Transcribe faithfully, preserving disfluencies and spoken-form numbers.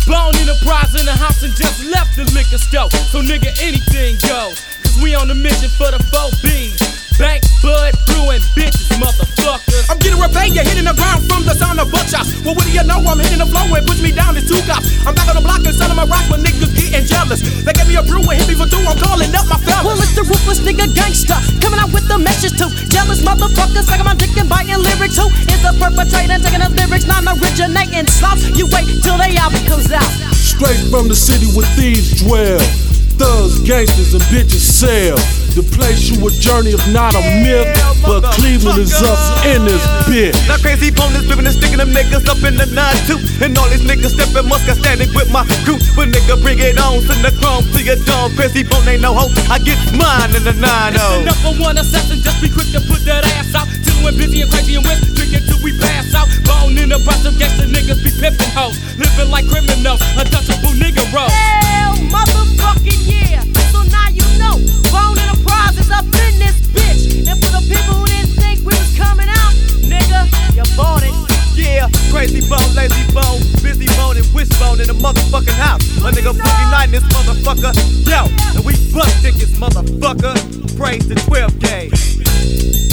Bone Enterprise in the house and just left the liquor store. So nigga, anything goes. Cause we on the mission for the four B's. Bank, bud, brewing, bitches, motherfuckers. I'm getting repaid, you're hitting the ground from the sound of buckshots. Well, what do you know? I'm hitting the floor and push me down, it's two cops. I'm back on the block and selling my rocks, but niggas getting jealous. They gave me a brew and hit me for two, I'm calling up my fellas. Well, it's the ruthless nigga gangster, coming out with the message too. Jealous motherfuckers, sucking my dick and biting lyrics too. Is the perpetrator taking the lyrics, non-originating slouch. You wait till they album comes out. Straight from the city where thieves dwell, thugs, gangsters, and bitches sell. The place you a journey, if not a myth, but Cleveland is up in this bitch. Now crazy opponents flipping and sticking them niggas up in the nine two. And all these niggas stepping Muscat standing with my crew. But nigga, bring it on, send the chrome to your dome. Crazy bone ain't no hope, I get mine in the nine oh. It's enough for one assassin, just be quick to put that ass out. Till we're busy and crazy and west, drinking till we pass out. Bone in the brush of gangsta niggas be pimping hoes, living like criminals, untouchable nigga roll. Hell, motherfucking yeah. So now you know, Bone Enterprise is up in this bitch. And for the people who didn't think we was coming out, nigga, you bought it. Yeah, crazy bone, lazy bone, busy bone and wishbone in the motherfucking house. A nigga boogie night in this motherfucker. Yo, and we bust tickets, motherfucker. Praise the twelve gauge.